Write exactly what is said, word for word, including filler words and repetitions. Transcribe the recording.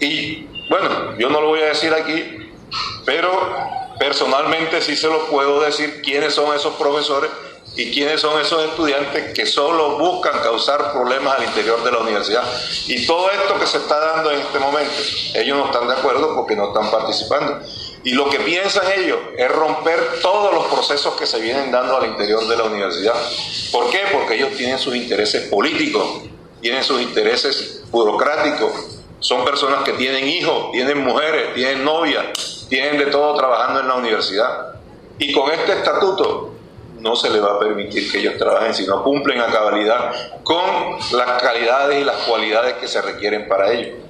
Y bueno, yo no lo voy a decir aquí, pero personalmente sí se lo puedo decir quiénes son esos profesores y quiénes son esos estudiantes que solo buscan causar problemas al interior de la universidad. Y todo esto que se está dando en este momento, ellos no están de acuerdo porque no están participando. Y lo que piensan ellos es romper todos los procesos que se vienen dando al interior de la universidad. ¿Por qué? Porque ellos tienen sus intereses políticos, tienen sus intereses burocráticos, son personas que tienen hijos, tienen mujeres, tienen novias, tienen de todo trabajando en la universidad. Y con este estatuto no se les va a permitir que ellos trabajen si no cumplen a cabalidad con las calidades y las cualidades que se requieren para ello.